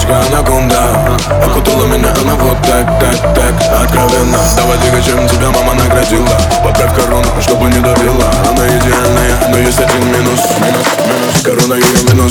девочка анаконда. Окутала меня она вот так, так, так откровенно. Давай двигай, чем тебя мама наградила. Поправь корону, чтобы не давила. Она идеальная, но есть один минус. Корона ее минус.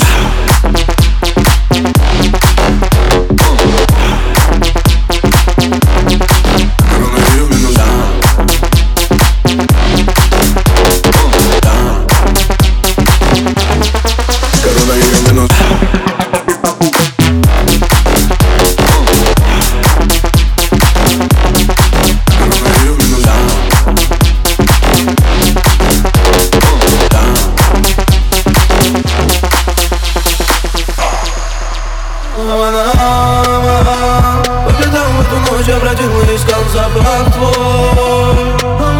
По пятам в эту ночь я бродил и искал запах твой.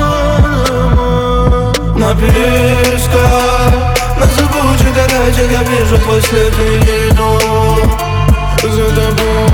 На песках, на зыбучих горячек я вижу твой след и иду за тобой.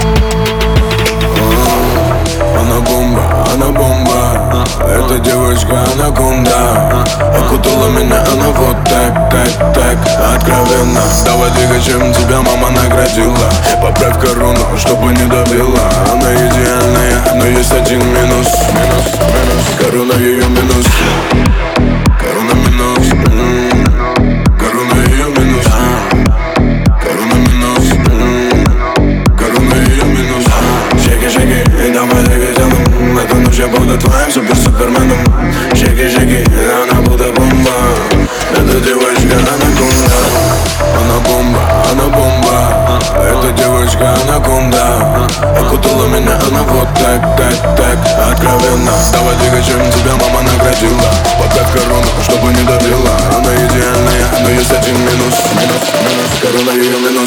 Она бомба, она бомба. Эта девочка анаконда. Окутала меня она вот так, так, так откровенно. Давай двигай, чем тебя мама наградила. Поправь корону, чтобы не давила. Она идеальная, но есть один минус. Корона ее минус. Корона минус. Корона ее минус. Корона минус. Корона ее минус. Шейки, шейки, давай двигай телом. Эту ночь я буду твоим суперменом. Шейки, шейки, она будет бомба. Эта девочка анаконда. Она бомба, она бомба. Эта девочка анаконда. Окутала меня она вот так, так, так откровенно. Давай двигай, чем тебя мама наградила. Поправь корону, чтобы не давила. Она идеальная, но есть один минус. Корона ее минус.